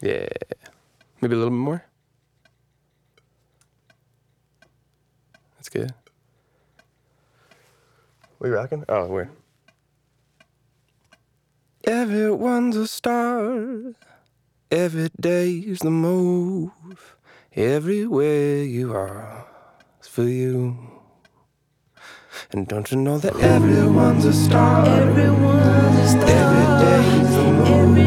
Yeah. Maybe a little bit more. That's good. We rocking? Oh, we're. Everyone's a star. Every day's the move. Everywhere you are, it's for you. And don't you know that everyone's a star? Everyone's a star. Every day's the move.